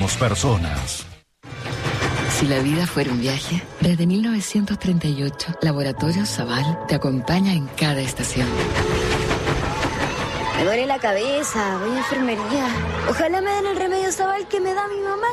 somos personas. Si la vida fuera un viaje, desde 1938, Laboratorio Zaval te acompaña en cada estación. Me duele la cabeza, voy a enfermería. Ojalá me den el remedio Zaval que me da mi mamá.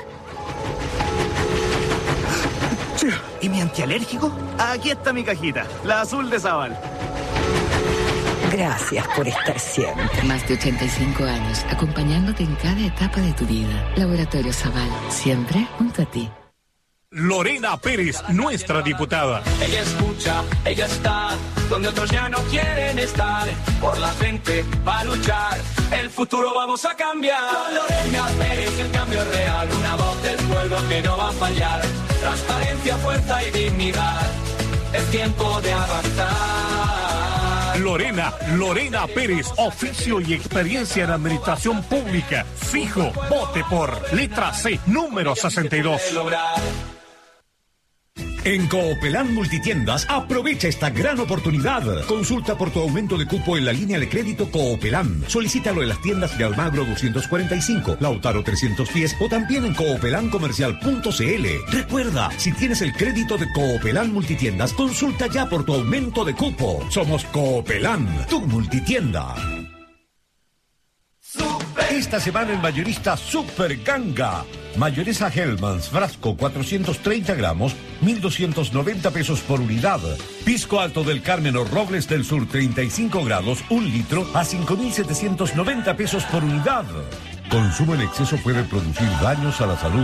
¿Y mi antialérgico? Aquí está mi cajita, la azul de Zaval. Gracias por estar siempre. Más de 85 años, acompañándote en cada etapa de tu vida. Laboratorio Zaval, siempre junto a ti. Lorena Pérez, nuestra diputada. Ella escucha, ella está donde otros ya no quieren estar. Por la gente va a luchar, el futuro vamos a cambiar. Con Lorena Pérez el cambio es real, una voz del pueblo que no va a fallar. Transparencia, fuerza y dignidad, es tiempo de avanzar. Lorena Pérez, oficio y experiencia en administración pública. Fijo, vote por letra C, número 62. En Coopelán Multitiendas, aprovecha esta gran oportunidad. Consulta por tu aumento de cupo en la línea de crédito Coopelán. Solicítalo en las tiendas de Almagro 245, Lautaro 310 o también en coopelancomercial.cl. Recuerda, si tienes el crédito de Coopelán Multitiendas, consulta ya por tu aumento de cupo. Somos Coopelán, tu multitienda. Esta semana en Mayorista Super Ganga. Mayonesa Hellmann's, frasco 430 gramos, 1.290 pesos por unidad. Pisco Alto del Carmen o Robles del Sur, 35 grados, 1 litro, a 5.790 pesos por unidad. Consumo en exceso puede producir daños a la salud.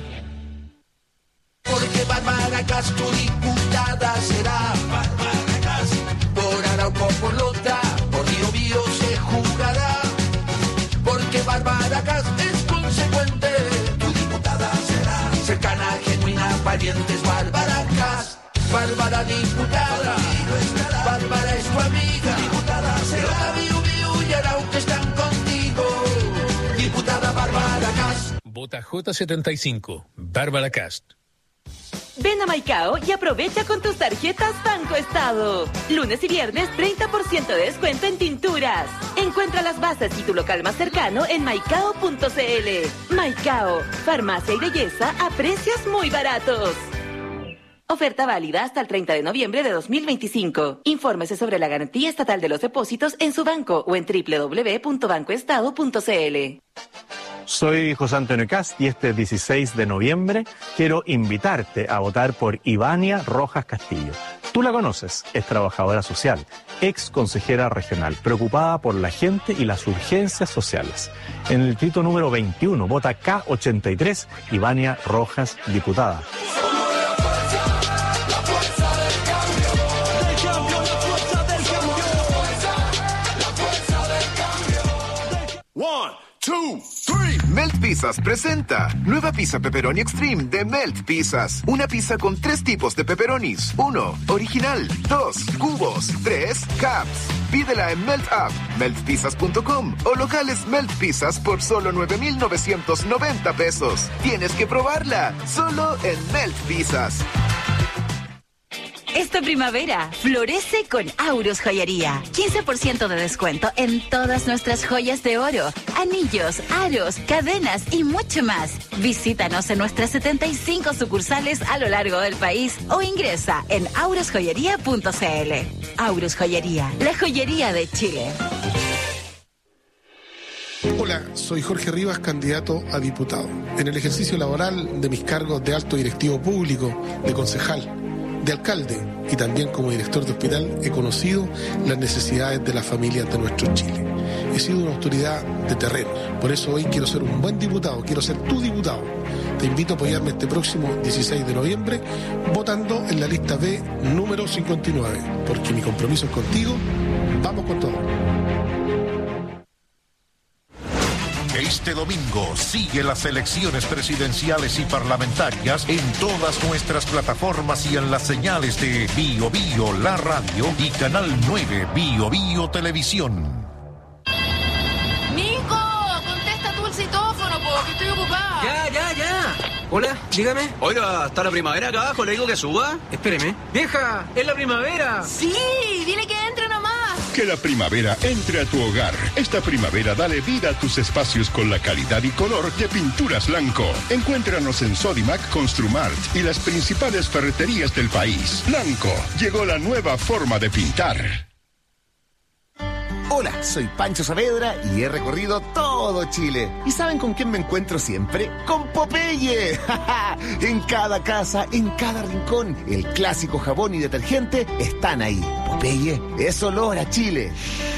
Porque Bárbara Castro, diputada será. Bárbara Castro. Por Arauco, por Lota, por Río Bío se jurará. Porque Bárbara Castro es consecuente. Cercana, genuina, valiente es Bárbara Cast. Bárbara diputada, Bárbara es tu amiga. Diputada será. Bío, Bío y Arauco están contigo. Diputada Bárbara Cast. Vota J75, Bárbara Cast. Ven a Maicao y aprovecha con tus tarjetas Banco Estado. Lunes y viernes 30% de descuento en tinturas. Encuentra las bases y tu local más cercano en maicao.cl. Maicao, farmacia y belleza a precios muy baratos. Oferta válida hasta el 30 de noviembre de 2025. Infórmese sobre la garantía estatal de los depósitos en su banco o en www.bancoestado.cl. Soy José Antonio Cast y este 16 de noviembre quiero invitarte a votar por Ivania Rojas Castillo. Tú la conoces, es trabajadora social, ex consejera regional, preocupada por la gente y las urgencias sociales. En el distrito número 21, vota K83, Ivania Rojas, diputada. Melt Pizzas presenta nueva pizza pepperoni extreme de Melt Pizzas. Una pizza con 3 tipos de pepperonis. 1, original. 2, cubos. 3, cups. Pídela en Melt App, meltpizzas.com o locales Melt Pizzas por solo 9,990 pesos. Tienes que probarla, solo en Melt Pizzas. Esta primavera, florece con Aurus Joyería. 15% de descuento en todas nuestras joyas de oro, anillos, aros, cadenas y mucho más. Visítanos en nuestras 75 sucursales a lo largo del país o ingresa en aurusjoyería.cl. Aurus Joyería, la joyería de Chile. Hola, soy Jorge Rivas, candidato a diputado. En el ejercicio laboral de mis cargos de alto directivo público, de concejal, de alcalde y también como director de hospital he conocido las necesidades de las familias de nuestro Chile. He sido una autoridad de terreno, por eso hoy quiero ser un buen diputado, quiero ser tu diputado. Te invito a apoyarme este próximo 16 de noviembre votando en la lista B número 59, porque mi compromiso es contigo. Vamos con todo. Este domingo sigue las elecciones presidenciales y parlamentarias en todas nuestras plataformas y en las señales de Bio Bio, la radio y Canal 9 Bio Bio Televisión. ¡Nico! Contesta tú el citófono, que estoy ocupada. Ya. Hola, dígame. Oiga, ¿está la primavera acá abajo? ¿Le digo que suba? Espéreme. ¡Vieja! ¡Es la primavera! Sí, dile que entre nomás. Que la primavera entre a tu hogar. Esta primavera dale vida a tus espacios con la calidad y color de Pinturas Blanco. Encuéntranos en Sodimac, Construmart y las principales ferreterías del país. Blanco, llegó la nueva forma de pintar. Hola, soy Pancho Saavedra y he recorrido todo Chile. ¿Y saben con quién me encuentro siempre? ¡Con Popeye! En cada casa, en cada rincón, el clásico jabón y detergente están ahí. Popeye es olor a Chile.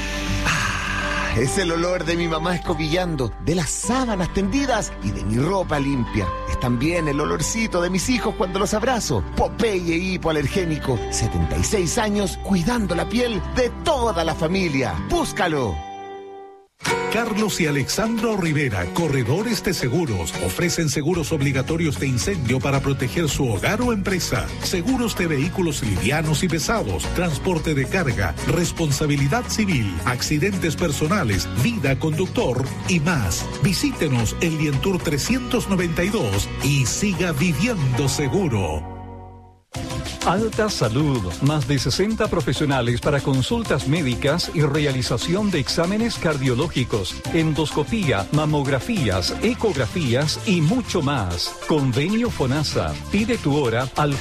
Es el olor de mi mamá escobillando, de las sábanas tendidas y de mi ropa limpia. Es también el olorcito de mis hijos cuando los abrazo. Popeye hipoalergénico, 76 años cuidando la piel de toda la familia. ¡Búscalo! Carlos y Alexandro Rivera, corredores de seguros, ofrecen seguros obligatorios de incendio para proteger su hogar o empresa, seguros de vehículos livianos y pesados, transporte de carga, responsabilidad civil, accidentes personales, vida conductor y más. Visítenos en Lientour 392 y siga viviendo seguro. Alta Salud, más de 60 profesionales para consultas médicas y realización de exámenes cardiológicos, endoscopía, mamografías, ecografías y mucho más. Convenio FONASA. Pide tu hora al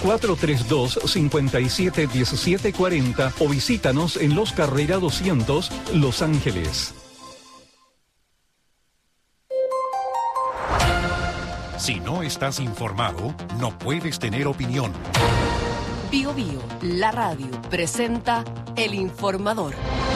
432-571740 o visítanos en Los Carrera 200, Los Ángeles. Si no estás informado, no puedes tener opinión. Bio Bio, la radio, presenta El Informador.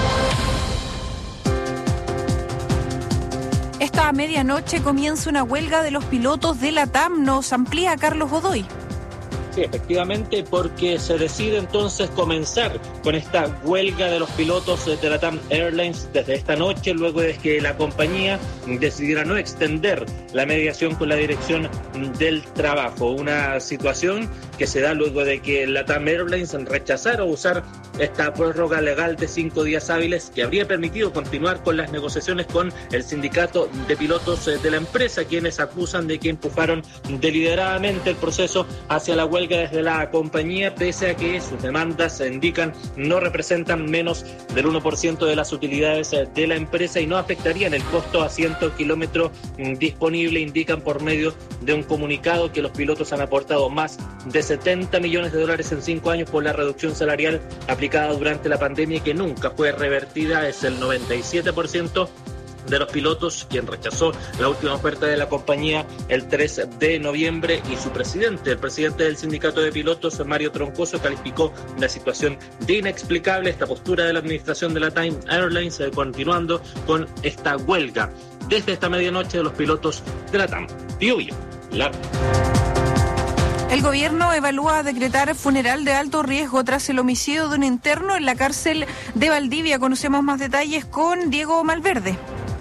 Esta medianoche comienza una huelga de los pilotos de LATAM. Nos amplía Carlos Godoy. Sí, efectivamente, porque se decide entonces comenzar con esta huelga de los pilotos de LATAM Airlines desde esta noche, luego de que la compañía decidiera no extender la mediación con la Dirección del Trabajo. Una situación que se da luego de que LATAM Airlines rechazara usar esta prórroga legal de 5 días hábiles que habría permitido continuar con las negociaciones con el sindicato de pilotos de la empresa, quienes acusan de que empujaron deliberadamente el proceso hacia la huelga desde la compañía, pese a que sus demandas indican no representan menos del 1% de las utilidades de la empresa y no afectarían el costo asiento kilómetro disponible. Indican por medio de un comunicado que los pilotos han aportado más de $70 millones en 5 años por la reducción salarial aplicada durante la pandemia y que nunca fue revertida. Es el 97% de los pilotos quien rechazó la última oferta de la compañía el 3 de noviembre y su presidente, el presidente del sindicato de pilotos, Mario Troncoso, calificó la situación de inexplicable, esta postura de la administración de LATAM Airlines, continuando con esta huelga desde esta medianoche de los pilotos de LATAM. Bio Bio, la... El gobierno evalúa decretar funeral de alto riesgo tras el homicidio de un interno en la cárcel de Valdivia. Conocemos más detalles con Diego Malverde.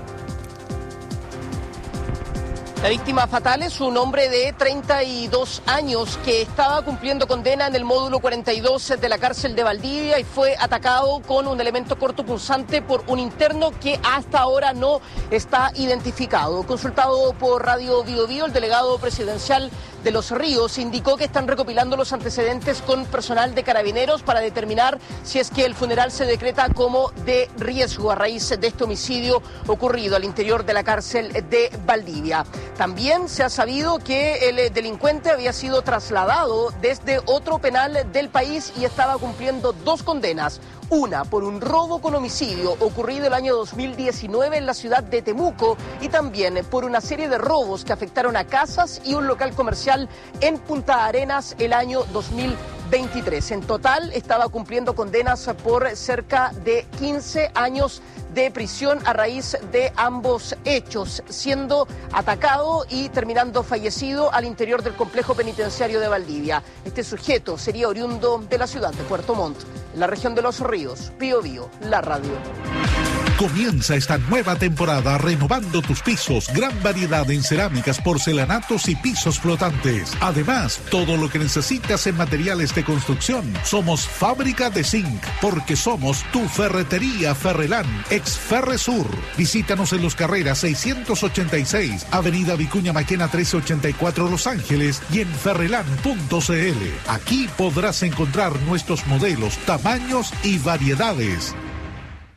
La víctima fatal es un hombre de 32 años que estaba cumpliendo condena en el módulo 42 de la cárcel de Valdivia y fue atacado con un elemento cortopunzante por un interno que hasta ahora no está identificado. Consultado por Radio Bio Bio, el delegado presidencial de Los Ríos indicó que están recopilando los antecedentes con personal de Carabineros para determinar si es que el funeral se decreta como de riesgo a raíz de este homicidio ocurrido al interior de la cárcel de Valdivia. También se ha sabido que el delincuente había sido trasladado desde otro penal del país y estaba cumpliendo 2 condenas. Una por un robo con homicidio ocurrido el año 2019 en la ciudad de Temuco y también por una serie de robos que afectaron a casas y un local comercial en Punta Arenas el año 2023. En total estaba cumpliendo condenas por cerca de 15 años de prisión a raíz de ambos hechos, siendo atacado y terminando fallecido al interior del complejo penitenciario de Valdivia. Este sujeto sería oriundo de la ciudad de Puerto Montt, en la región de Los Ríos. Bio Bio, la radio. Comienza esta nueva temporada renovando tus pisos. Gran variedad en cerámicas, porcelanatos y pisos flotantes. Además, todo lo que necesitas en materiales de construcción. Somos fábrica de zinc, porque somos tu ferretería Ferrelán, ex Ferresur. Visítanos en Los Carreras 686, Avenida Vicuña Maquena 1384 Los Ángeles y en ferrelán.cl. Aquí podrás encontrar nuestros modelos, tamaños y variedades.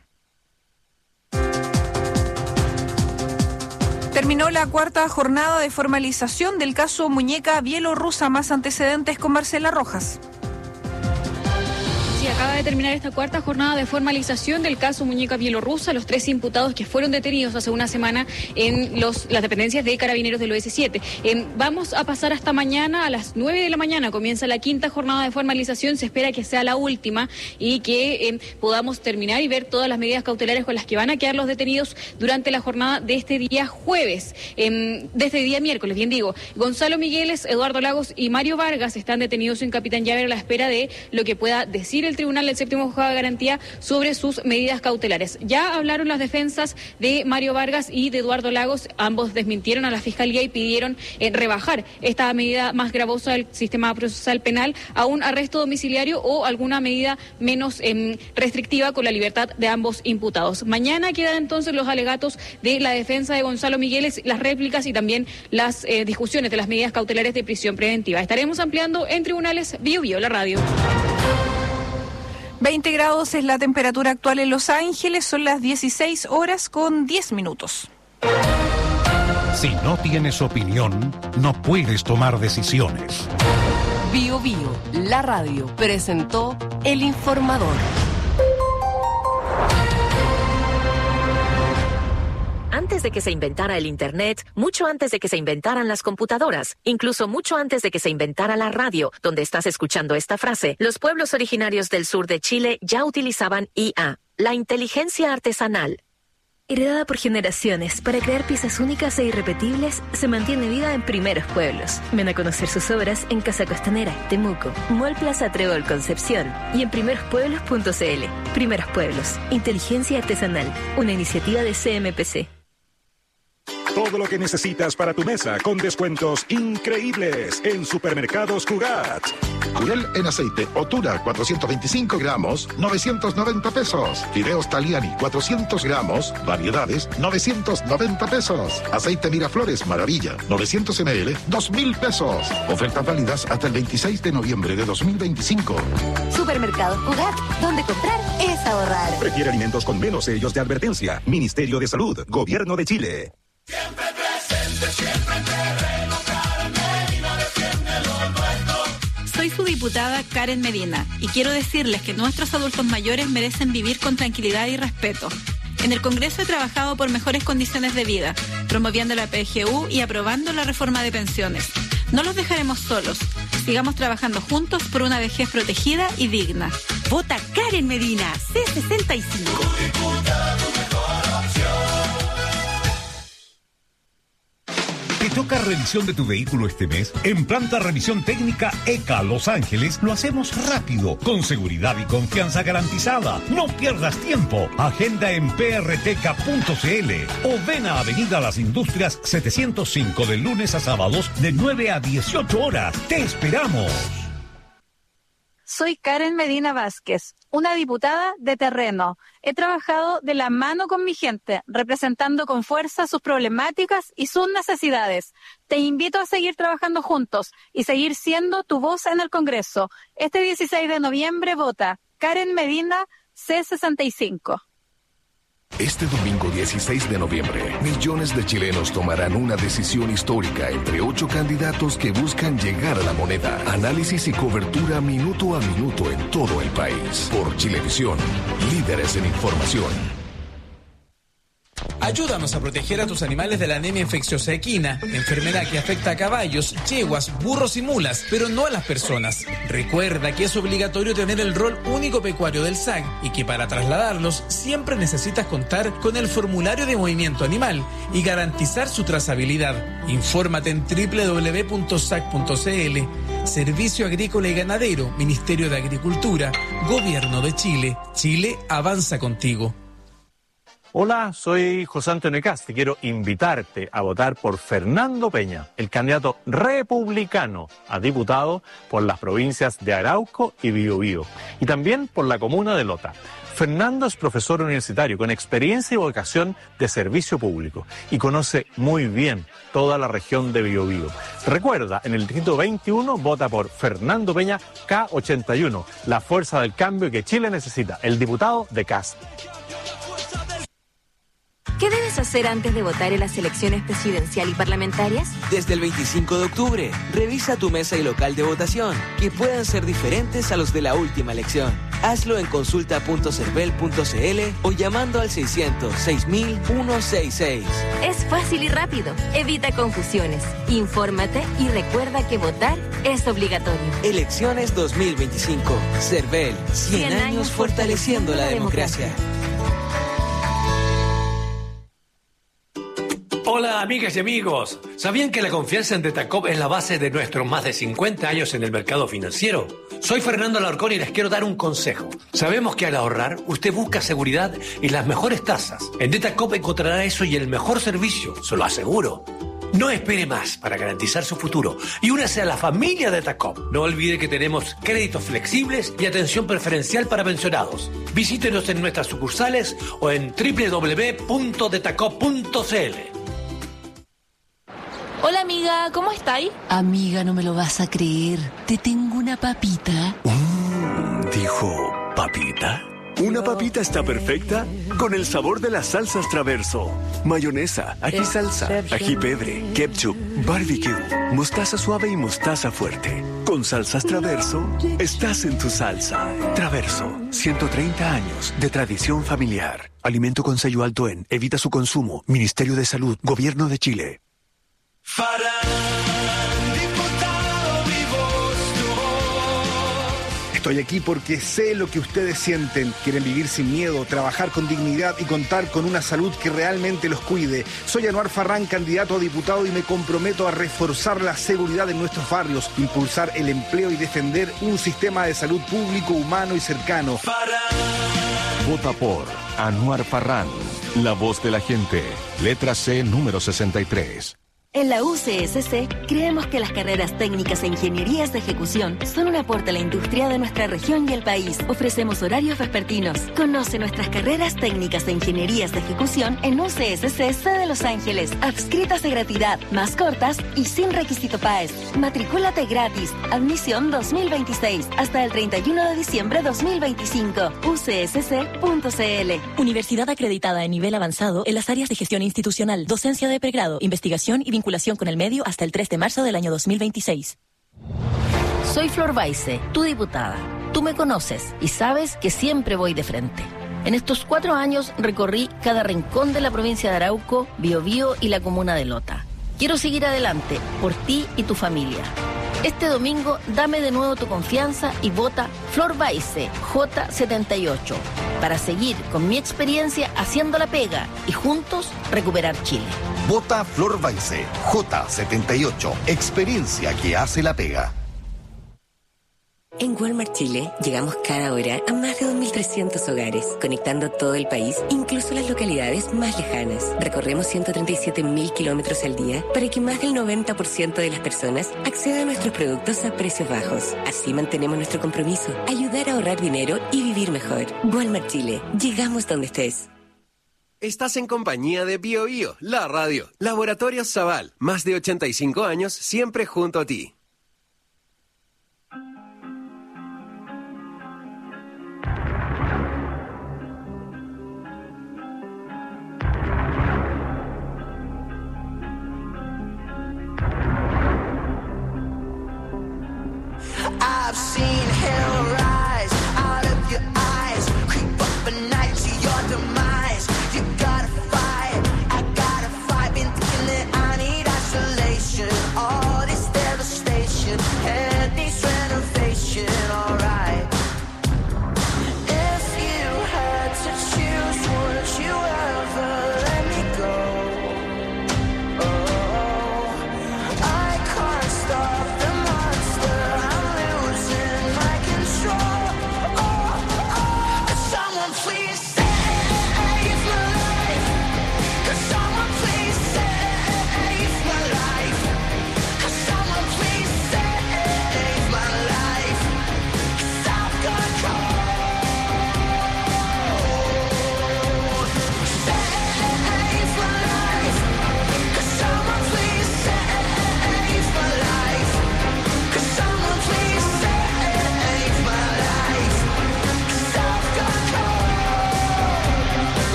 Terminó la cuarta jornada de formalización del caso Muñeca Bielorrusa. Más antecedentes con Marcela Rojas. Sí, acaba de terminar esta cuarta jornada de formalización del caso Muñeca Bielorrusa. Los 3 imputados que fueron detenidos hace una semana en las dependencias de Carabineros del OS7. Vamos a pasar hasta mañana, a las 9 de la mañana comienza la quinta jornada de formalización. Se espera que sea la última y que podamos terminar y ver todas las medidas cautelares con las que van a quedar los detenidos durante la jornada de este día jueves, de este día miércoles, bien digo. Gonzalo Migueles, Eduardo Lagos y Mario Vargas están detenidos en Capitán Llave a la espera de lo que pueda decir el Tribunal del Séptimo Juzgado de Garantía sobre sus medidas cautelares. Ya hablaron las defensas de Mario Vargas y de Eduardo Lagos. Ambos desmintieron a la Fiscalía y pidieron rebajar esta medida más gravosa del sistema procesal penal a un arresto domiciliario o alguna medida menos restrictiva con la libertad de ambos imputados. Mañana quedan entonces los alegatos de la defensa de Gonzalo Migueles, las réplicas y también las discusiones de las medidas cautelares de prisión preventiva. Estaremos ampliando en tribunales Bio Bio, la radio. 20 grados es la temperatura actual en Los Ángeles, son las 16 horas con 10 minutos. Si no tienes opinión, no puedes tomar decisiones. Bio Bio, la radio, presentó El Informador. Antes de que se inventara el Internet, mucho antes de que se inventaran las computadoras, incluso mucho antes de que se inventara la radio, donde estás escuchando esta frase, los pueblos originarios del sur de Chile ya utilizaban IA, la inteligencia artesanal. Heredada por generaciones, para crear piezas únicas e irrepetibles, se mantiene viva en Primeros Pueblos. Ven a conocer sus obras en Casa Costanera, Temuco, Mall Plaza Trébol Concepción y en primerospueblos.cl. Primeros Pueblos, inteligencia artesanal, una iniciativa de CMPC. Todo lo que necesitas para tu mesa con descuentos increíbles en Supermercados Cugat. Jurel en aceite Otura 425 gramos, 990 pesos. Fideos Taliani 400 gramos, variedades, 990 pesos. Aceite Miraflores Maravilla 900 ml, 2,000 pesos. Ofertas válidas hasta el 26 de noviembre de 2025. Supermercados Cugat, donde comprar es ahorrar. Prefiere alimentos con menos sellos de advertencia. Ministerio de Salud, Gobierno de Chile. Siempre presente, siempre en terreno, Karen Medina defiende lo nuestro. Soy su diputada Karen Medina y quiero decirles que nuestros adultos mayores merecen vivir con tranquilidad y respeto. En el Congreso he trabajado por mejores condiciones de vida, promoviendo la PGU y aprobando la reforma de pensiones. No los dejaremos solos. Sigamos trabajando juntos por una vejez protegida y digna. Vota Karen Medina, C65. ¿Te toca revisión de tu vehículo este mes? En Planta Revisión Técnica ECA Los Ángeles lo hacemos rápido, con seguridad y confianza garantizada. No pierdas tiempo. Agenda en prtk.cl o ven a Avenida Las Industrias 705 de lunes a sábados de 9 a 18 horas. ¡Te esperamos! Soy Karen Medina Vázquez, una diputada de terreno. He trabajado de la mano con mi gente, representando con fuerza sus problemáticas y sus necesidades. Te invito a seguir trabajando juntos y seguir siendo tu voz en el Congreso. Este 16 de noviembre vota Karen Medina, C65. Este domingo 16 de noviembre, millones de chilenos tomarán una decisión histórica entre 8 candidatos que buscan llegar a la moneda. Análisis y cobertura minuto a minuto en todo el país. Por Chilevisión, líderes en información. Ayúdanos a proteger a tus animales de la anemia infecciosa equina, enfermedad que afecta a caballos, yeguas, burros y mulas, pero no a las personas. Recuerda que es obligatorio tener el rol único pecuario del SAC y que para trasladarlos siempre necesitas contar con el formulario de movimiento animal y garantizar su trazabilidad. Infórmate en www.sac.cl. Servicio Agrícola y Ganadero, Ministerio de Agricultura, Gobierno de Chile. Chile avanza contigo. Hola, soy José Antonio Cast y quiero invitarte a votar por Fernando Peña, el candidato republicano a diputado por las provincias de Arauco y Biobío, y también por la comuna de Lota. Fernando es profesor universitario con experiencia y vocación de servicio público y conoce muy bien toda la región de Biobío. Recuerda, en el distrito 21 vota por Fernando Peña K81, la fuerza del cambio que Chile necesita, el diputado de Cast. ¿Qué debes hacer antes de votar en las elecciones presidencial y parlamentarias? Desde el 25 de octubre, revisa tu mesa y local de votación, que puedan ser diferentes a los de la última elección. Hazlo en consulta.cervel.cl o llamando al 600-6000-166. Es fácil y rápido. Evita confusiones. Infórmate y recuerda que votar es obligatorio. Elecciones 2025. Cervel, 100 años fortaleciendo la democracia. Hola amigas y amigos, ¿sabían que la confianza en Detacop es la base de nuestros más de 50 años en el mercado financiero? Soy Fernando Alarcón y les quiero dar un consejo. Sabemos que al ahorrar, usted busca seguridad y las mejores tasas. En Detacop encontrará eso y el mejor servicio, se lo aseguro. No espere más para garantizar su futuro y únase a la familia Detacop. No olvide que tenemos créditos flexibles y atención preferencial para pensionados. Visítenos en nuestras sucursales o en www.detacop.cl. Hola amiga, ¿cómo estáis? Amiga, no me lo vas a creer. Te tengo una papita. ¿Dijo papita? Una papita está perfecta con el sabor de las salsas Traverso. Mayonesa, ají salsa, ají pebre, ketchup, barbecue, mostaza suave y mostaza fuerte. Con salsas Traverso, estás en tu salsa. Traverso, 130 años de tradición familiar. Alimento con sello alto en. Evita su consumo. Ministerio de Salud, Gobierno de Chile. Estoy aquí porque sé lo que ustedes sienten. Quieren vivir sin miedo, trabajar con dignidad y contar con una salud que realmente los cuide. Soy Anuar Farrán, candidato a diputado, y me comprometo a reforzar la seguridad en nuestros barrios, impulsar el empleo y defender un sistema de salud público, humano y cercano. Vota por Anuar Farrán, la voz de la gente. Letra C, número 63. En la UCSC creemos que las carreras técnicas e ingenierías de ejecución son un aporte a la industria de nuestra región y el país. Ofrecemos horarios vespertinos. Conoce nuestras carreras técnicas e ingenierías de ejecución en UCSC sede Los Ángeles. Adscritas de gratuidad, más cortas y sin requisito PAES. Matricúlate gratis. Admisión 2026 hasta el 31 de diciembre 2025. UCSC.cl. Universidad acreditada en nivel avanzado en las áreas de gestión institucional, docencia de pregrado, investigación y vinculación con el medio hasta el 3 de marzo del año 2026. Soy Flor Baise, tu diputada. Tú me conoces y sabes que siempre voy de frente. En estos 4 años recorrí cada rincón de la provincia de Arauco, Biobío y la comuna de Lota. Quiero seguir adelante por ti y tu familia. Este domingo dame de nuevo tu confianza y vota Flor Baise, J78, para seguir con mi experiencia haciendo la pega y juntos recuperar Chile. Vota Flor Baise, J78, experiencia que hace la pega. En Walmart Chile llegamos cada hora a más de 2.300 hogares, conectando todo el país, incluso las localidades más lejanas. Recorremos 137.000 kilómetros al día para que más del 90% de las personas accedan a nuestros productos a precios bajos. Así mantenemos nuestro compromiso, ayudar a ahorrar dinero y vivir mejor. Walmart Chile, llegamos donde estés. Estás en compañía de BioBio, la radio. Laboratorios Zaval, más de 85 años, siempre junto a ti. I've seen hell rise out of your eyes, creep up at night to your demise. You gotta fight, I gotta fight. Been thinking that I need isolation. All this devastation, head needs renovation. Alright. If you had to choose, would you ever let me go? Oh, I can't stop the monster. I'm losing my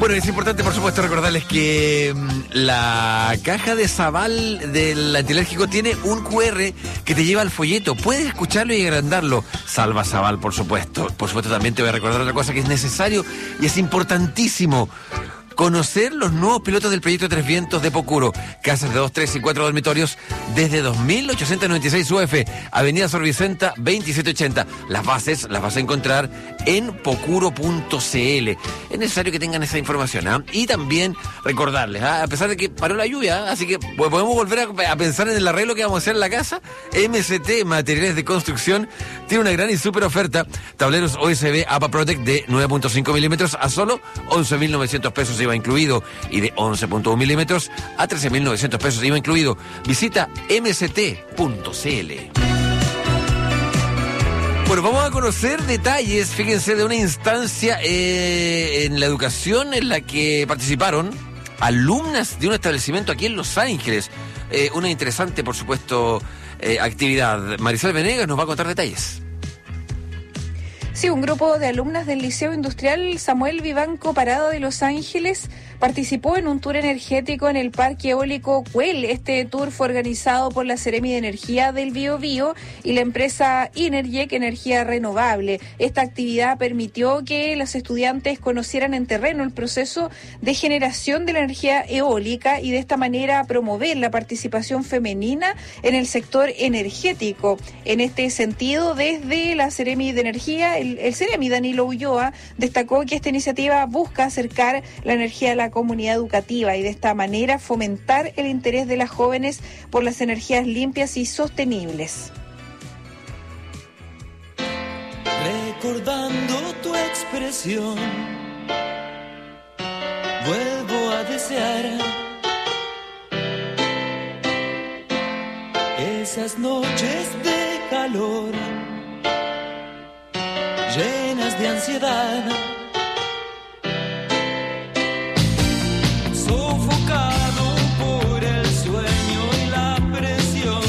Bueno, es importante, por supuesto, recordarles que la caja de Sabal del antialérgico tiene un QR que te lleva al folleto. Puedes escucharlo y agrandarlo. Salva Sabal, por supuesto. Por supuesto, también te voy a recordar otra cosa que es necesario y es importantísimo. Conocer los nuevos pilotos del proyecto Tres Vientos de Pocuro. Casas de 2, 3 y 4 dormitorios desde 2.896 UF. Avenida Sor Vicenta, 2780. Las bases las vas a encontrar en pocuro.cl. Es necesario que tengan esa información, ¿eh? Y también recordarles, a pesar de que paró la lluvia, así que podemos volver a pensar en el arreglo que vamos a hacer en la casa. MCT, Materiales de Construcción, tiene una gran y súper oferta. Tableros OSB APA Protect de 9.5 milímetros a solo 11.900 pesos IVA incluido, y de 11.1 milímetros a 13.900 pesos IVA incluido. Visita mct.cl. Bueno, vamos a conocer detalles, fíjense, de una instancia en la educación en la que participaron alumnas de un establecimiento aquí en Los Ángeles. Una interesante, por supuesto, actividad. Marisol Venegas nos va a contar detalles. Sí, un grupo de alumnas del Liceo Industrial Samuel Vivanco Parado de Los Ángeles participó en un tour energético en el Parque Eólico Cuel. Este tour fue organizado por la Seremi de Energía del Biobío y la empresa Inerjec Energía Renovable. Esta actividad permitió que los estudiantes conocieran en terreno el proceso de generación de la energía eólica y de esta manera promover la participación femenina en el sector energético. En este sentido, desde la Seremi de Energía, el Seremi Danilo Ulloa destacó que esta iniciativa busca acercar la energía a la comunidad educativa y de esta manera fomentar el interés de las jóvenes por las energías limpias y sostenibles. Recordando tu expresión, vuelvo a desear esas noches de calor llenas de ansiedad, sofocado por el sueño y la presión.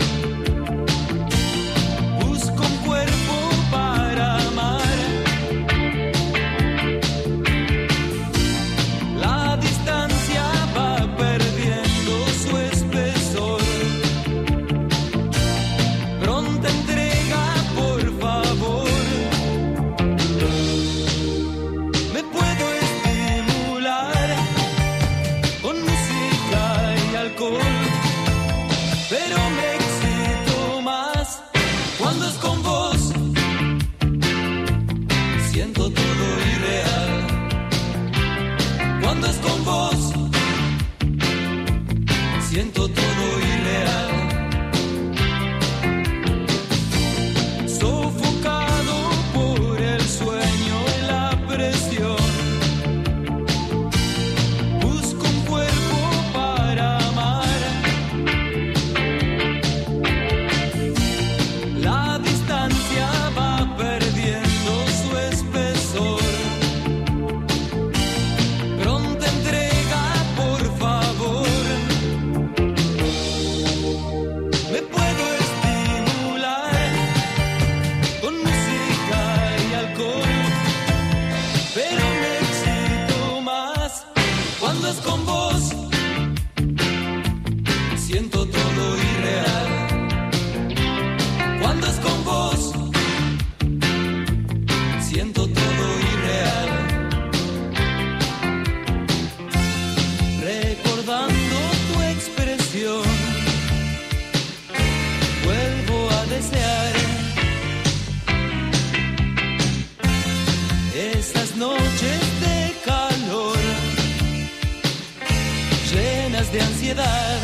Busco un cuerpo para amar. La distancia va perdiendo su espesor. Pronta entrega, por favor. Me puedo estimular con música y alcohol, pero me excito más cuando es con vos. Siento todo irreal cuando es con vos. Siento todo irreal. Sofocado por el sueño y la presión. Busco un cuerpo para amar. La distancia va perdiendo su espesor. Pronta entrega, por favor. Me puedo estimular con música y alcohol, pero me excito más cuando es con vos. Siento todo irreal cuando es con vos. Siento todo irreal. Recordando tu expresión, vuelvo a desear esas noches de calor llenas de ansiedad.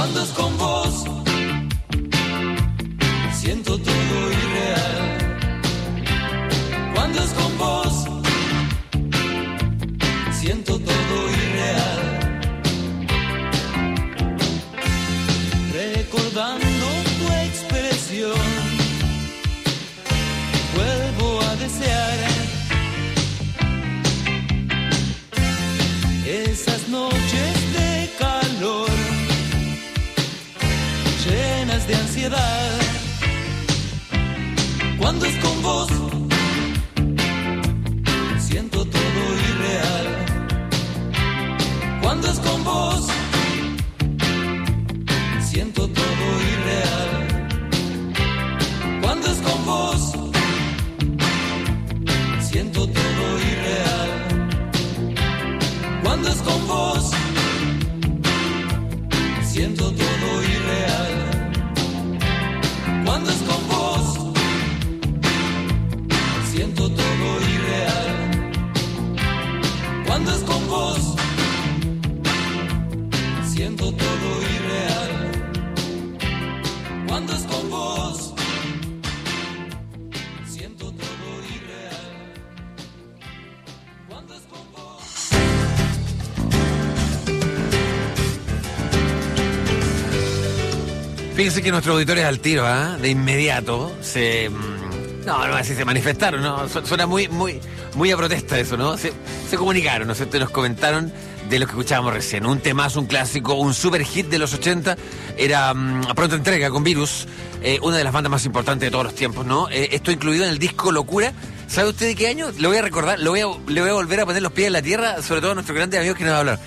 Cuando es con vos, siento todo irreal. Cuando es con vos, siento todo irreal. Recordando tu expresión, vuelvo a desear esas noches de calor, llenas de ansiedad. Cuando es con vos, siento todo irreal. Cuando es con vos, siento todo irreal. Cuando es con vos, siento todo irreal. Cuando es con vos, siento todo irreal. Cuando es con vos, siento todo irreal. Cuando es con vos, siento todo irreal. Cuando es con vos, siento todo irreal. Cuando es con vos. Fíjense que nuestros auditores al tiro, de inmediato, no así se manifestaron, ¿no? Suena muy a protesta eso, ¿no? Se comunicaron, ¿no es cierto? Y nos comentaron de lo que escuchábamos recién. Un temazo, un clásico, un super hit de los 80. Era Pronta Entrega con Virus, una de las bandas más importantes de todos los tiempos, ¿no? Esto incluido en el disco Locura. ¿Sabe usted de qué año? Le voy a recordar, le voy a volver a poner los pies en la tierra, sobre todo a nuestros grandes amigos que nos van a hablar.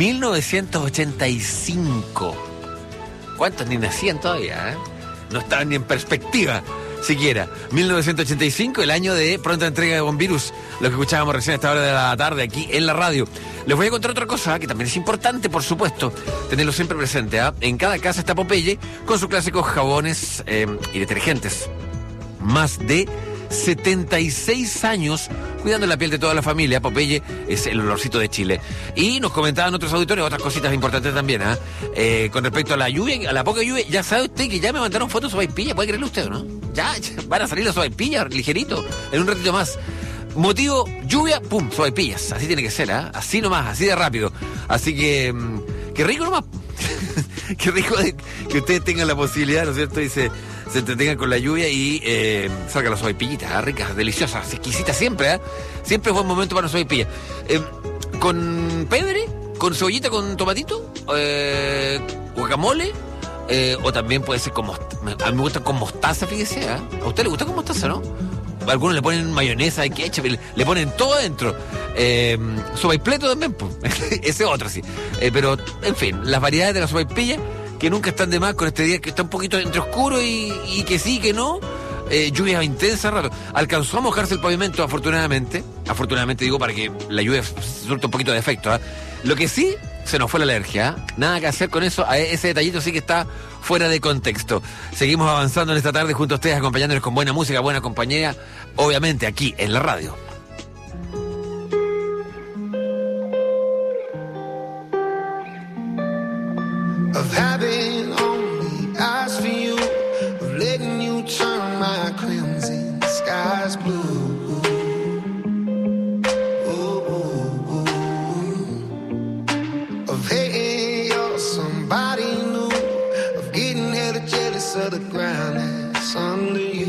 1985. ¿Cuántos ni nacían todavía? No estaban ni en perspectiva siquiera. 1985, el año de Pronta Entrega con Virus, lo que escuchábamos recién a esta hora de la tarde aquí en la radio. Les voy a contar otra cosa que también es importante, por supuesto, tenerlo siempre presente. En cada casa está Popeye con sus clásicos jabones y detergentes. Más de 76 años cuidando la piel de toda la familia. Popeye es el olorcito de Chile. Y nos comentaban otros auditores otras cositas importantes también, con respecto a la lluvia, a la poca lluvia. Ya sabe usted que ya me mandaron fotos de sopaipilla, ¿puede creerlo usted o no? Ya van a salir las sopaipillas ligerito en un ratito más. Motivo, lluvia, pum, sopaipillas. Así tiene que ser, así nomás, así de rápido. Así que, qué rico nomás. Qué rico que ustedes tengan la posibilidad, ¿no es cierto? Y se entretengan con la lluvia y salgan las sopaipillitas, ricas, deliciosas, exquisitas siempre, Siempre es buen momento para una sopaipilla. Con pebre, con cebollita, con tomatito, guacamole, o también puede ser con mostaza. A mí me gusta con mostaza, fíjese, ¿A usted le gusta con mostaza, no? Algunos le ponen mayonesa y ketchup, le ponen todo adentro. Sopaipleto también, pues. Ese otro, sí. Pero, en fin, las variedades de la sopaipilla que nunca están de más con este día que está un poquito entre oscuro y que sí, que no. Lluvia intensa rato. Alcanzó a mojarse el pavimento, afortunadamente. Afortunadamente digo para que la lluvia suelte un poquito de efecto. Lo que sí, se nos fue la alergia. Nada que hacer con eso. Ese detallito sí que está fuera de contexto. Seguimos avanzando en esta tarde junto a ustedes, acompañándoles con buena música, buena compañía, obviamente aquí en la radio. Of having only eyes for you, of letting you turn my crimson skies blue. Of hating you're somebody new, of getting hella jealous of the ground that's under you.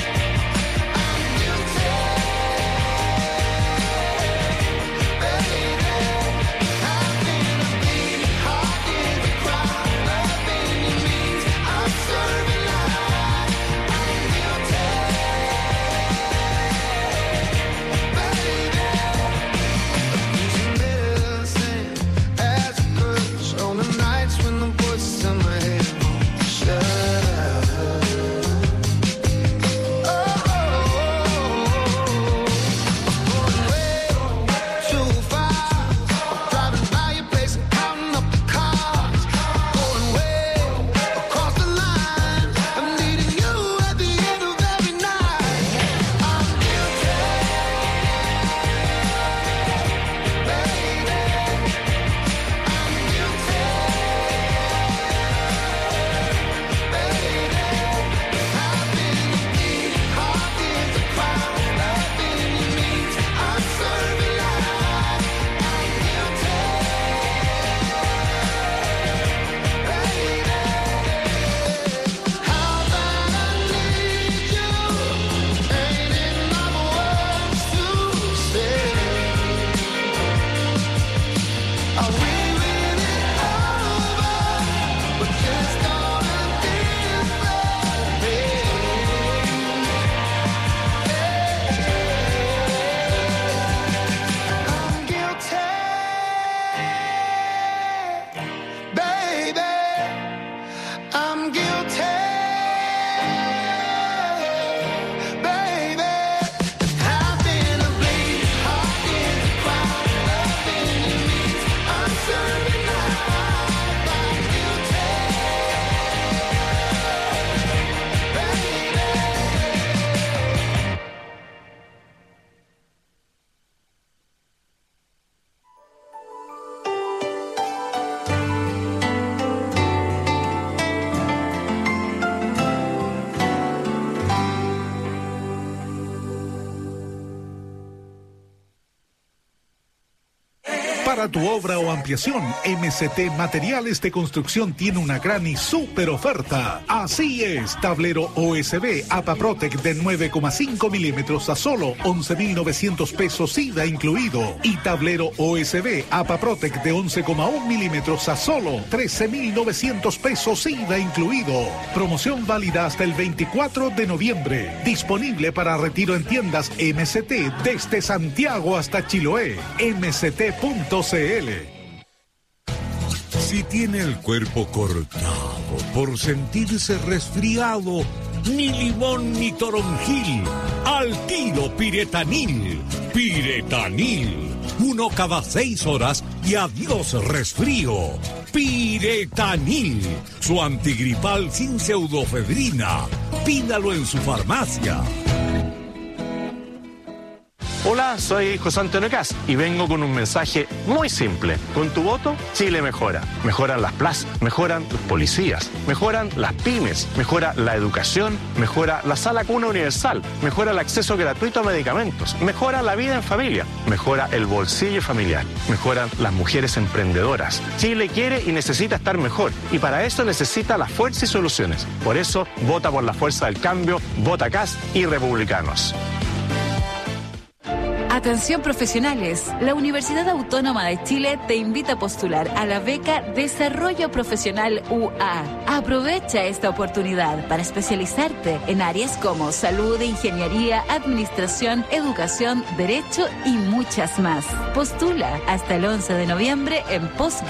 Baby Para tu obra o ampliación, MCT Materiales de Construcción tiene una gran y súper oferta. Así es, tablero OSB APA-Protec de 9,5 milímetros a solo 11.900 pesos IVA incluido. Y tablero OSB APA-Protec de 11,1 milímetros a solo 13.900 pesos IVA incluido. Promoción válida hasta el 24 de noviembre. Disponible para retiro en tiendas MCT desde Santiago hasta Chiloé. MCT.cl. Si tiene el cuerpo cortado por sentirse resfriado, ni limón ni toronjil, al tiro Piretanil. Piretanil, 1 cada 6 horas y adiós resfrío. Piretanil, su antigripal sin pseudofedrina. Pídalo en su farmacia. Hola, soy José Antonio Cast y vengo con un mensaje muy simple. Con tu voto, Chile mejora. Mejoran las plazas, mejoran los policías, mejoran las pymes, mejora la educación, mejora la sala cuna universal, mejora el acceso gratuito a medicamentos, mejora la vida en familia, mejora el bolsillo familiar, mejoran las mujeres emprendedoras. Chile quiere y necesita estar mejor y para eso necesita la fuerza y soluciones. Por eso, vota por la fuerza del cambio, vota Cast y Republicanos. Atención profesionales, la Universidad Autónoma de Chile te invita a postular a la beca Desarrollo Profesional UA. Aprovecha esta oportunidad para especializarte en áreas como salud, ingeniería, administración, educación, derecho y muchas más. Postula hasta el 11 de noviembre en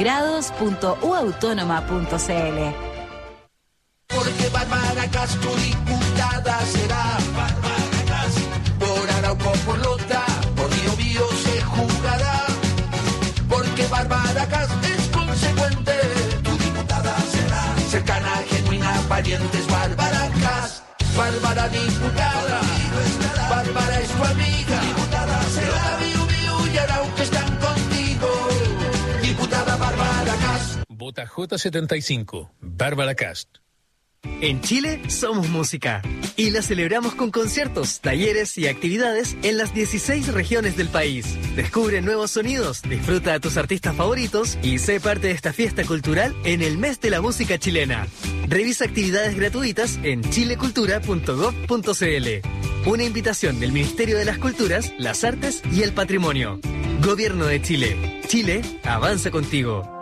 posgrados.uautónoma.cl. Porque Bárbara Castro diputada será. Bárbara Castro. Por Arauco, por Lota. Se jugará, porque Bárbara Cast es consecuente. Tu diputada será cercana, genuina, parientes. Bárbara Cast, Bárbara diputada. Bárbara es tu amiga. Diputada será. Biu y Arauco están contigo. Diputada Bárbara Cast. Vota J75, Bárbara Cast. En Chile somos música y la celebramos con conciertos, talleres y actividades en las 16 regiones del país. Descubre nuevos sonidos, disfruta a tus artistas favoritos y sé parte de esta fiesta cultural en el mes de la música chilena. Revisa actividades gratuitas en chilecultura.gov.cl. Una invitación del Ministerio de las Culturas, las Artes y el Patrimonio. Gobierno de Chile. Chile avanza contigo.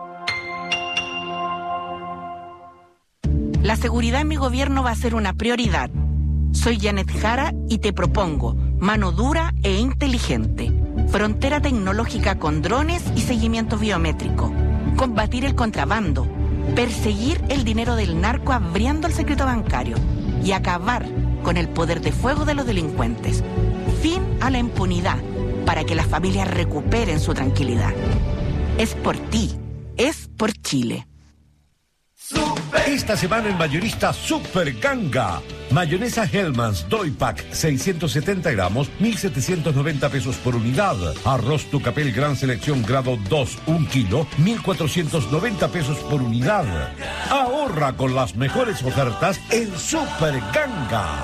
La seguridad en mi gobierno va a ser una prioridad. Soy Janet Jara y te propongo mano dura e inteligente, frontera tecnológica con drones y seguimiento biométrico, combatir el contrabando, perseguir el dinero del narco abriendo el secreto bancario y acabar con el poder de fuego de los delincuentes. Fin a la impunidad para que las familias recuperen su tranquilidad. Es por ti, es por Chile. Esta semana en Mayorista Super Ganga. Mayonesa Hellmann's Doy Pack 670 gramos, 1.790 pesos por unidad. Arroz Tucapel Gran Selección grado 2, 1 kilo, 1.490 pesos por unidad. Ahorra con las mejores ofertas en Super Ganga.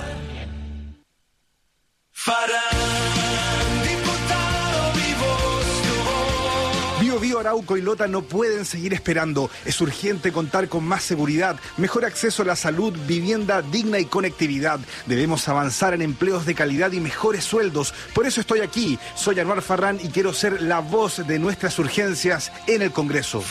Bio, Arauco y Lota no pueden seguir esperando. Es urgente contar con más seguridad, mejor acceso a la salud, vivienda digna y conectividad. Debemos avanzar en empleos de calidad y mejores sueldos. Por eso estoy aquí. Soy Anuar Farrán y quiero ser la voz de nuestras urgencias en el Congreso.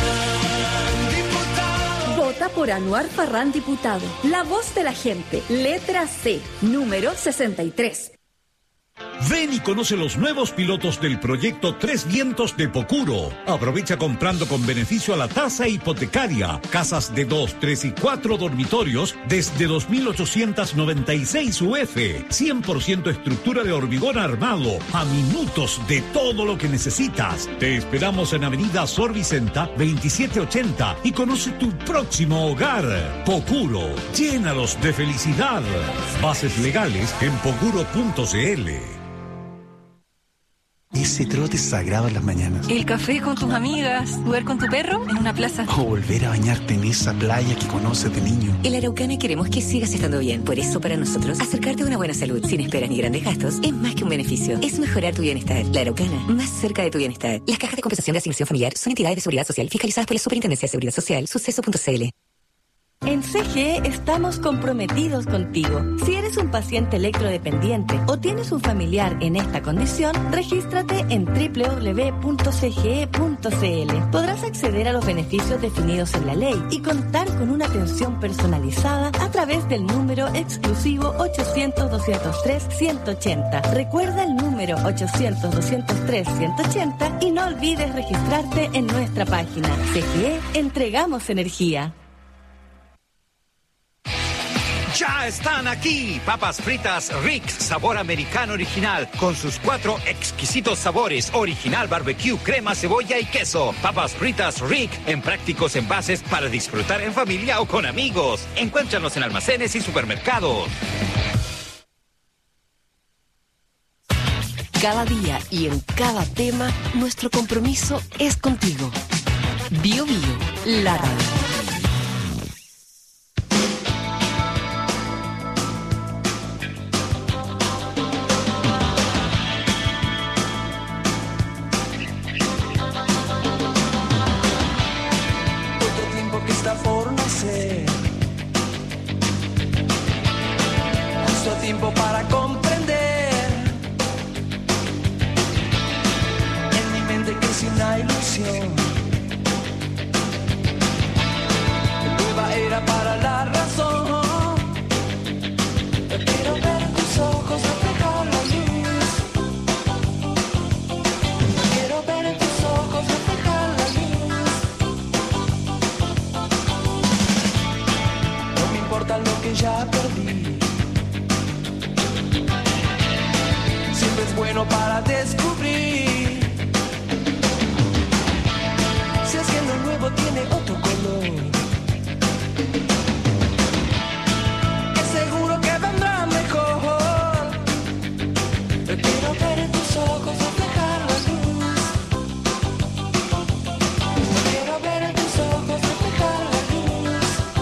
Vota por Anuar Farrán, diputado. La voz de la gente. Letra C, número 63. Ven y conoce los nuevos pilotos del proyecto Tres Vientos de Pocuro. Aprovecha comprando con beneficio a la tasa hipotecaria. Casas de 2, 3 y 4 dormitorios desde 2.896 UF. 100% estructura de hormigón armado. A minutos de todo lo que necesitas. Te esperamos en Avenida Sor Vicenta 2780 y conoce tu próximo hogar. Pocuro, llénalos de felicidad. Bases legales en pocuro.cl. Ese trote sagrado en las mañanas. El café con tus amigas, jugar con tu perro en una plaza. O volver a bañarte en esa playa que conoces de niño. En La Araucana queremos que sigas estando bien. Por eso, para nosotros, acercarte a una buena salud sin esperas ni grandes gastos es más que un beneficio. Es mejorar tu bienestar. La Araucana, más cerca de tu bienestar. Las cajas de compensación de asignación familiar son entidades de seguridad social fiscalizadas por la Superintendencia de Seguridad Social, suceso.cl. En CGE estamos comprometidos contigo. Si eres un paciente electrodependiente o tienes un familiar en esta condición, regístrate en www.cge.cl. Podrás acceder a los beneficios definidos en la ley y contar con una atención personalizada a través del número exclusivo 800-203-180. Recuerda el número 800-203-180 y no olvides registrarte en nuestra página. CGE, entregamos energía. Ya están aquí, papas fritas Rick, sabor americano original, con sus 4 exquisitos sabores, original barbecue, crema, cebolla y queso. Papas fritas Rick, en prácticos envases para disfrutar en familia o con amigos. Encuéntranos en almacenes y supermercados. Cada día y en cada tema, nuestro compromiso es contigo. Bio Bio, la radio. Justo tiempo para comprender. En mi mente crece una ilusión. Nueva era para la razón. Quiero ver en tus ojos reflejar la luz. Quiero ver en tus ojos reflejar la luz. No me importa lo que ya perdí. Siempre es bueno para descubrir. Si es que lo nuevo tiene otro color, es seguro que vendrá mejor. Quiero ver en tus ojos reflejar la luz. Quiero ver en tus ojos reflejar la luz.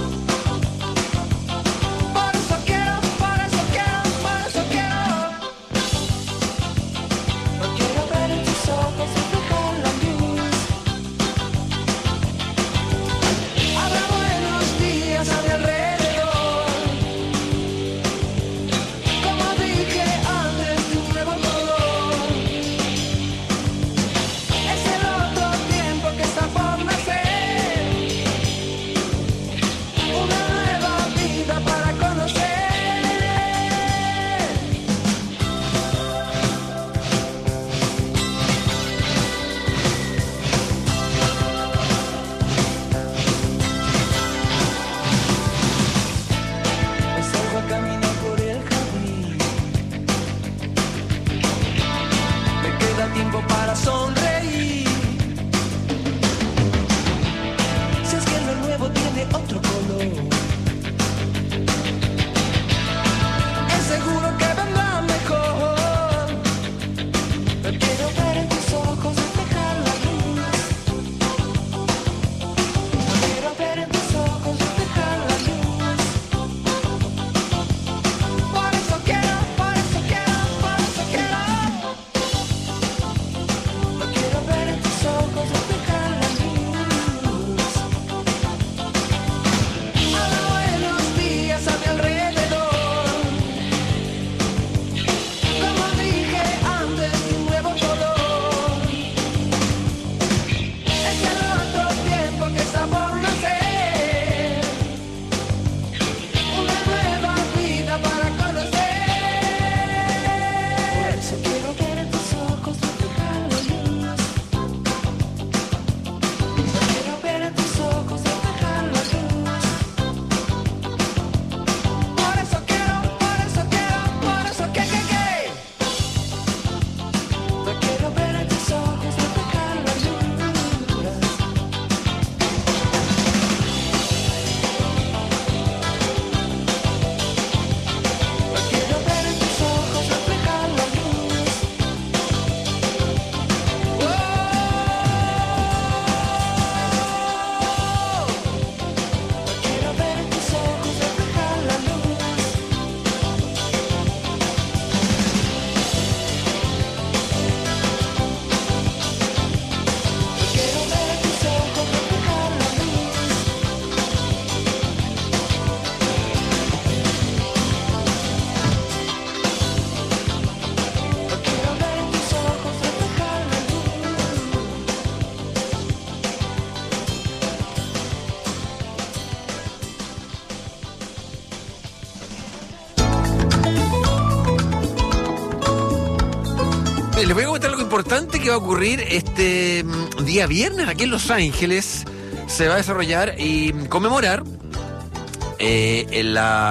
Por eso quiero, por eso quiero, por eso quiero. Les voy a comentar algo importante que va a ocurrir este día viernes aquí en Los Ángeles. Se va a desarrollar y conmemorar el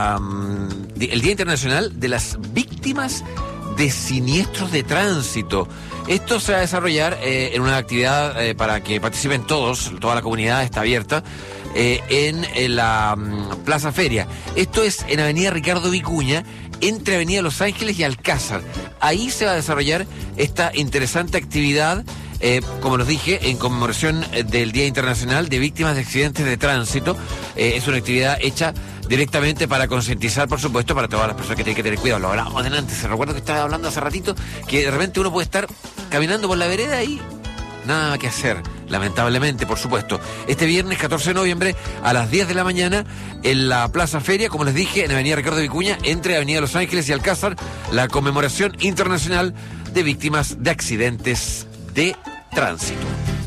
Día Internacional de las Víctimas de Siniestros de Tránsito. Esto se va a desarrollar en una actividad para que participen todos, toda la comunidad está abierta, en la Plaza Feria. Esto es en Avenida Ricardo Vicuña, entre Avenida Los Ángeles y Alcázar. Ahí se va a desarrollar esta interesante actividad, como les dije, en conmemoración del Día Internacional de Víctimas de Accidentes de Tránsito. Es una actividad hecha directamente para concientizar, por supuesto, para todas las personas que tienen que tener cuidado. Lo hablábamos delante, se recuerdo que estaba hablando hace ratito, que de repente uno puede estar caminando por la vereda y nada que hacer, lamentablemente, por supuesto. Este viernes 14 de noviembre a las 10 de la mañana en la Plaza Feria, como les dije, en Avenida Ricardo Vicuña, entre Avenida Los Ángeles y Alcázar, la conmemoración internacional de víctimas de accidentes de tránsito.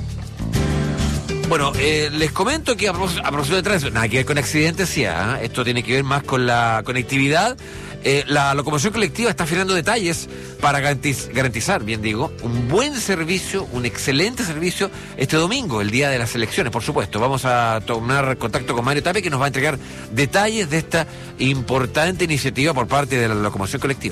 Bueno, les comento que a propósito de tránsito, nada que ver con accidentes, sí, esto tiene que ver más con la conectividad. La locomoción colectiva está afinando detalles para garantizar, bien digo, un buen servicio, un excelente servicio este domingo, el día de las elecciones, por supuesto. Vamos a tomar contacto con Mario Tape, que nos va a entregar detalles de esta importante iniciativa por parte de la locomoción colectiva.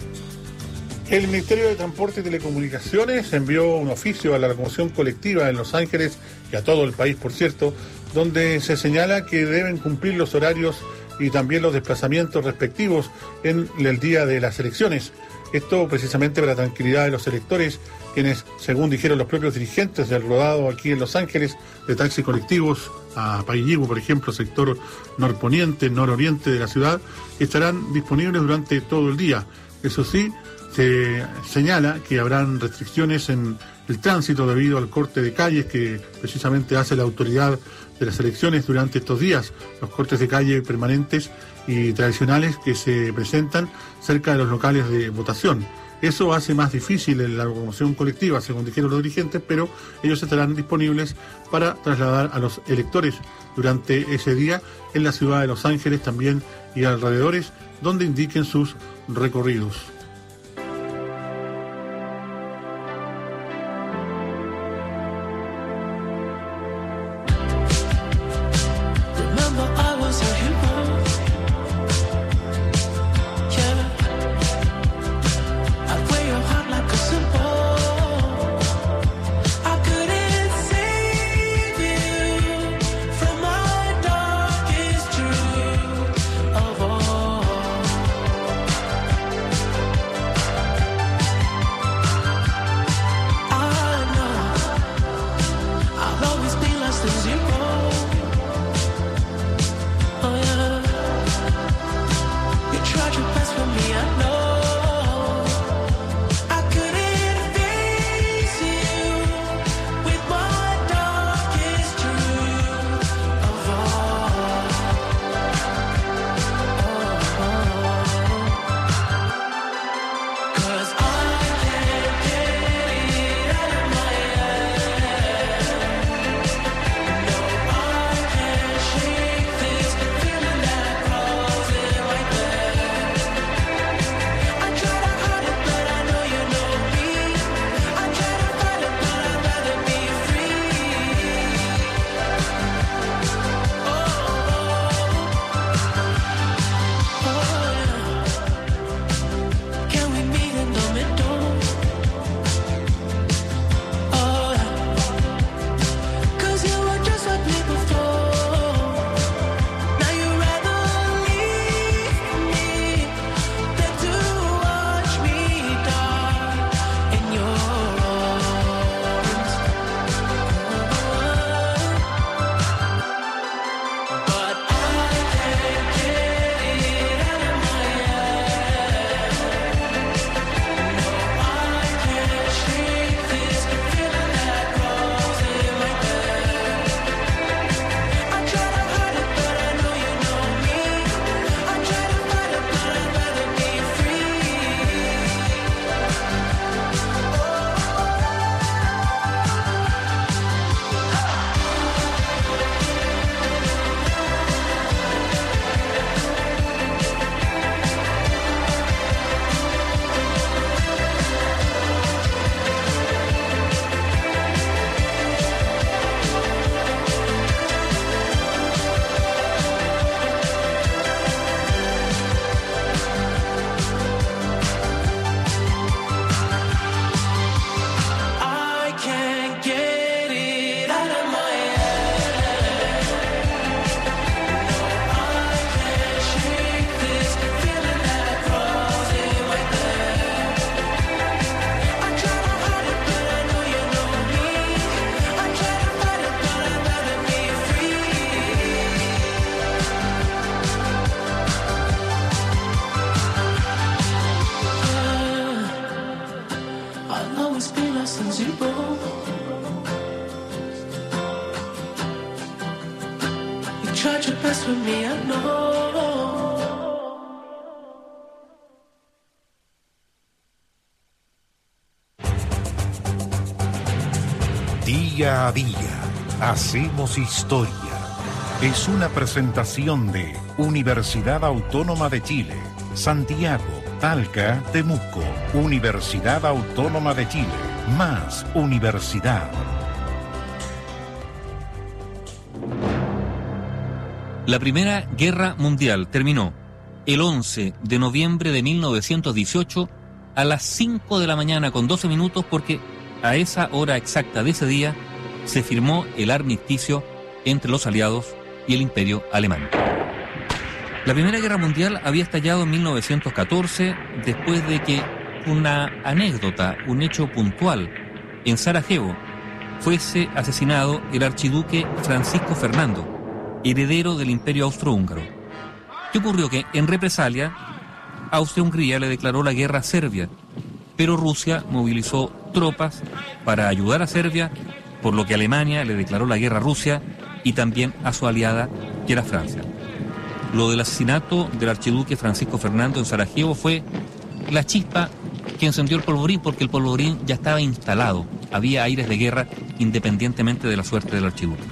El Ministerio de Transporte y Telecomunicaciones envió un oficio a la locomoción colectiva en Los Ángeles y a todo el país, por cierto, donde se señala que deben cumplir los horarios y también los desplazamientos respectivos en el día de las elecciones. Esto precisamente para la tranquilidad de los electores, quienes, según dijeron los propios dirigentes del rodado aquí en Los Ángeles, de taxis colectivos a Pailligo, por ejemplo, sector norponiente, nororiente de la ciudad, estarán disponibles durante todo el día. Eso sí, se señala que habrán restricciones en el tránsito debido al corte de calles que precisamente hace la autoridad de las elecciones durante estos días, los cortes de calle permanentes y tradicionales que se presentan cerca de los locales de votación. Eso hace más difícil la locomoción colectiva, según dijeron los dirigentes, pero ellos estarán disponibles para trasladar a los electores durante ese día en la ciudad de Los Ángeles también y alrededores, donde indiquen sus recorridos. las pilas encima. You tried your best with me, I know. Día a día, hacemos historia. Es una presentación de Universidad Autónoma de Chile, Santiago, Talca, Temuco. Universidad Autónoma de Chile, más universidad. La Primera Guerra Mundial terminó el 11 de noviembre de 1918 a las 5 de la mañana con 12 minutos porque a esa hora exacta de ese día se firmó el armisticio entre los aliados y el Imperio Alemán. La Primera Guerra Mundial había estallado en 1914 después de que una anécdota, un hecho puntual, en Sarajevo fuese asesinado el archiduque Francisco Fernando, heredero del Imperio Austrohúngaro. ¿Qué ocurrió? Que en represalia Austria-Hungría le declaró la guerra a Serbia, pero Rusia movilizó tropas para ayudar a Serbia, por lo que Alemania le declaró la guerra a Rusia y también a su aliada, que era Francia. Lo del asesinato del archiduque Francisco Fernando en Sarajevo fue la chispa que encendió el polvorín, porque el polvorín ya estaba instalado. Había aires de guerra independientemente de la suerte del archiduque.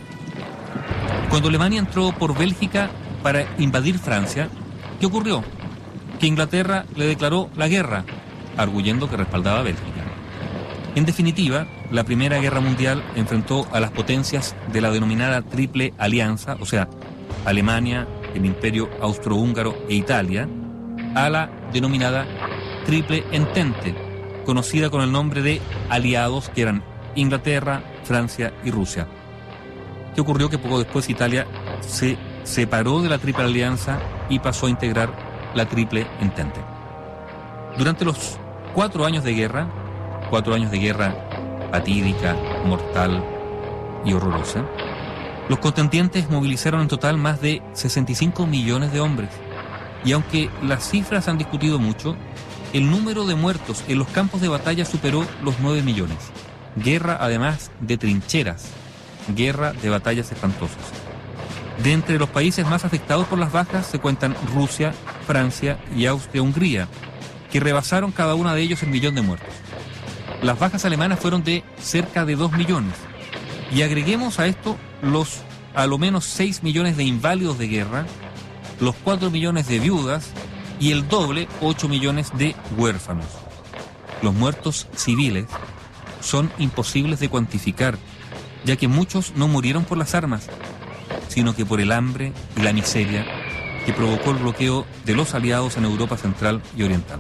Cuando Alemania entró por Bélgica para invadir Francia, ¿qué ocurrió? Que Inglaterra le declaró la guerra, arguyendo que respaldaba a Bélgica. En definitiva, la Primera Guerra Mundial enfrentó a las potencias de la denominada Triple Alianza, o sea, Alemania, el Imperio Austrohúngaro e Italia, a la denominada Triple Entente, conocida con el nombre de aliados, que eran Inglaterra, Francia y Rusia. ¿Qué ocurrió? Que poco después Italia se separó de la Triple Alianza y pasó a integrar la Triple Entente. Durante los 4 años de guerra, 4 años de guerra fatídica, mortal y horrorosa, los contendientes movilizaron en total más de 65 millones de hombres. Y aunque las cifras han discutido mucho, el número de muertos en los campos de batalla superó los 9 millones. Guerra además de trincheras, guerra de batallas espantosas. De entre los países más afectados por las bajas se cuentan Rusia, Francia y Austria-Hungría, que rebasaron cada una de ellos el millón de muertos. Las bajas alemanas fueron de cerca de 2 millones. Y agreguemos a esto a lo menos 6 millones de inválidos de guerra, los 4 millones de viudas y el doble, 8 millones de huérfanos. Los muertos civiles son imposibles de cuantificar, ya que muchos no murieron por las armas, sino que por el hambre y la miseria que provocó el bloqueo de los aliados en Europa Central y Oriental.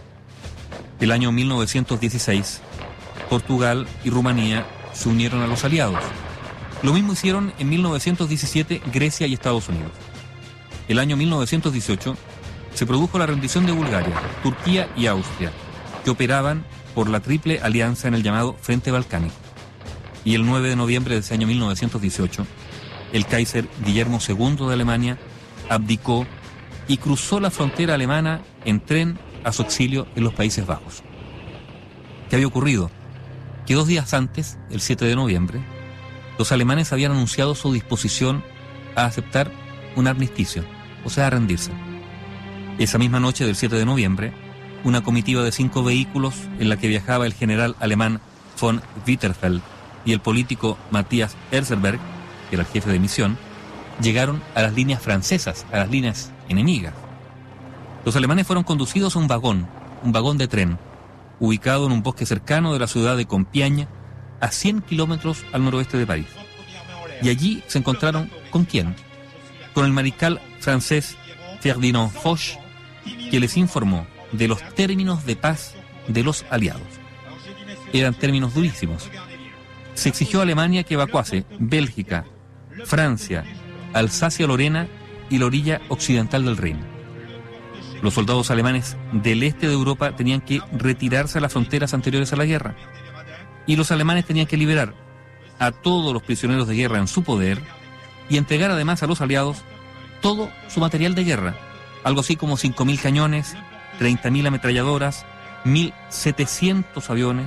El año 1916, Portugal y Rumanía se unieron a los aliados. Lo mismo hicieron en 1917 Grecia y Estados Unidos. El año 1918 se produjo la rendición de Bulgaria, Turquía y Austria, que operaban por la Triple Alianza en el llamado Frente Balcánico. Y el 9 de noviembre de ese año 1918, el Kaiser Guillermo II de Alemania abdicó y cruzó la frontera alemana en tren a su exilio en los Países Bajos. ¿Qué había ocurrido? Que 2 días antes, el 7 de noviembre, los alemanes habían anunciado su disposición a aceptar un armisticio, o sea, a rendirse. Esa misma noche del 7 de noviembre, una comitiva de 5 vehículos en la que viajaba el general alemán von Winterfeld y el político Matthias Herzberg, que era el jefe de misión, llegaron a las líneas francesas, a las líneas enemigas. Los alemanes fueron conducidos a un vagón de tren, ubicado en un bosque cercano de la ciudad de Compiègne, a 100 kilómetros al noroeste de París. Y allí se encontraron ¿con quién? Con el mariscal francés Ferdinand Foch, que les informó de los términos de paz de los aliados. Eran términos durísimos. Se exigió a Alemania que evacuase Bélgica, Francia, Alsacia-Lorena y la orilla occidental del Rin. Los soldados alemanes del este de Europa tenían que retirarse a las fronteras anteriores a la guerra. Y los alemanes tenían que liberar a todos los prisioneros de guerra en su poder y entregar además a los aliados todo su material de guerra, algo así como 5.000 cañones, 30.000 ametralladoras, 1.700 aviones,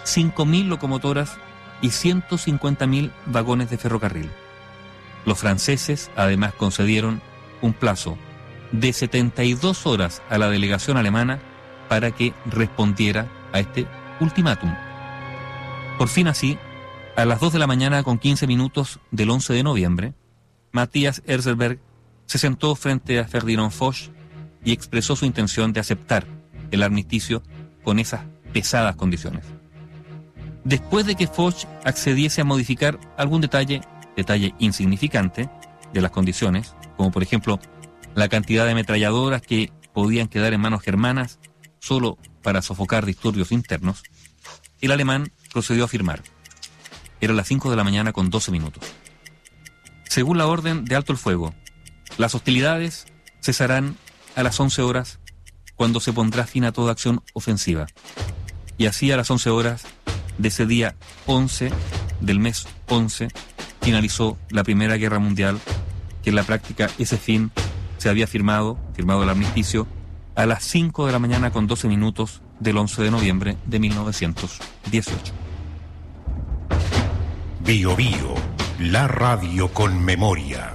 5.000 locomotoras y 150.000 vagones de ferrocarril. Los franceses además concedieron un plazo de 72 horas a la delegación alemana para que respondiera a este ultimátum. Por fin así, a las 2 de la mañana con 15 minutos del 11 de noviembre, Matthias Herzberg se sentó frente a Ferdinand Foch y expresó su intención de aceptar el armisticio con esas pesadas condiciones. Después de que Foch accediese a modificar algún detalle insignificante de las condiciones, como por ejemplo la cantidad de ametralladoras que podían quedar en manos germanas solo para sofocar disturbios internos, el alemán procedió a firmar. Era las 5 de la mañana con 12 minutos. Según la orden de alto el fuego, las hostilidades cesarán a las 11 horas cuando se pondrá fin a toda acción ofensiva. Y así a las 11 horas de ese día 11 del mes 11 finalizó la Primera Guerra Mundial, que en la práctica ese fin se había firmado el armisticio a las 5 de la mañana con 12 minutos del 11 de noviembre de 1918. Bio Bio, la radio con memoria.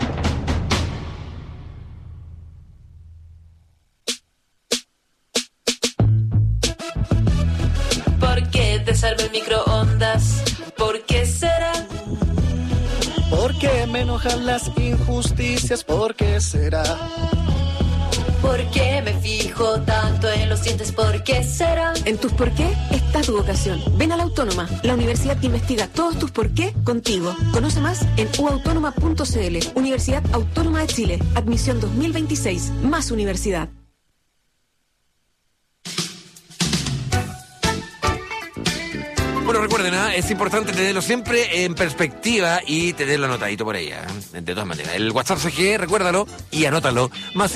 ¿Por qué desarma el microondas? ¿Por qué será? ¿Por qué me enojan las injusticias? ¿Por qué será? ¿Por qué me fijo tanto en los dientes? ¿Por qué será? En tus por qué está tu vocación. Ven a la Autónoma, la universidad que investiga todos tus por qué contigo. Conoce más en uautónoma.cl. Universidad Autónoma de Chile. Admisión 2026. Más universidad. Bueno, recuerden, es importante tenerlo siempre en perspectiva y tenerlo anotadito por ahí, de todas maneras. El WhatsApp CGE, recuérdalo y anótalo, más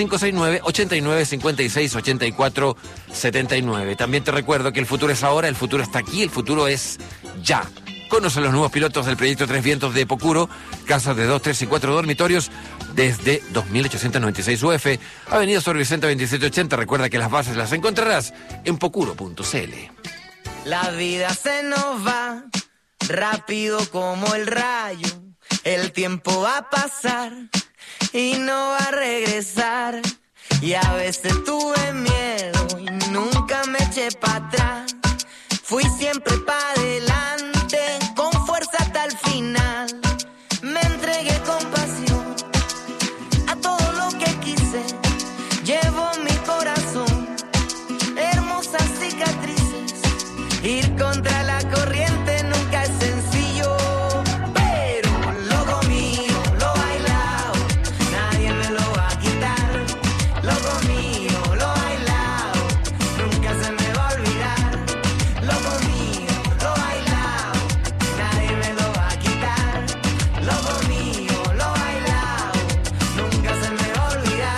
569-89-56-84-79. También te recuerdo que el futuro es ahora, el futuro está aquí, el futuro es ya. Conoce los nuevos pilotos del proyecto Tres Vientos de Pocuro, casas de 2, 3 y 4 dormitorios desde 2.896 UF, Avenida Sor Vicente 2780. Recuerda que las bases las encontrarás en pocuro.cl. La vida se nos va rápido como el rayo. El tiempo va a pasar y no va a regresar. Y a veces tuve miedo y nunca me eché para atrás. Fui siempre para adelante, con fuerza hasta el final. Me entregué con pasión a todo lo que quise. Llevo mi corazón hermosas cicatrices. Ir contra la corriente nunca es sencillo, pero lo mío, lo bailao, nadie me lo va a quitar. Lo mío, lo bailao, nunca se me va a olvidar. Lo mío, lo bailao, nadie me lo va a quitar. Lo mío, lo bailao, nunca se me va a olvidar.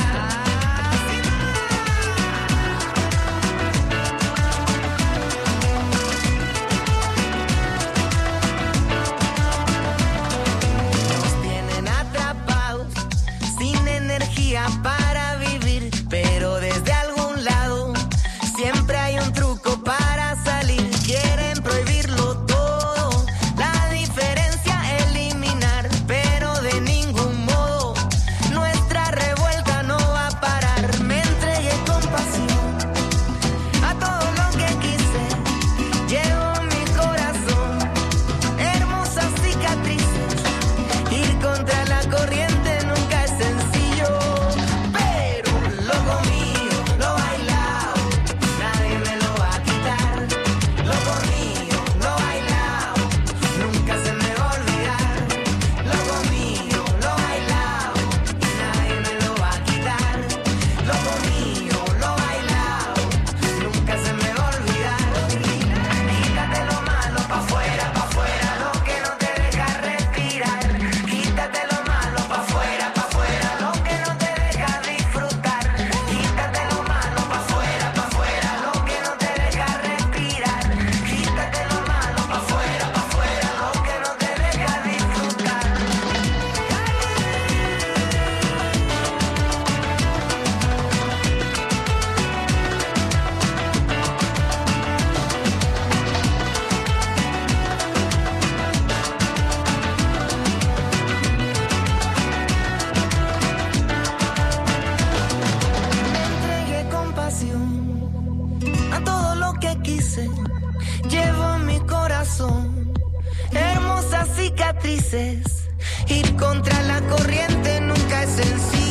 corazón. Hermosas cicatrices, ir contra la corriente nunca es sencillo.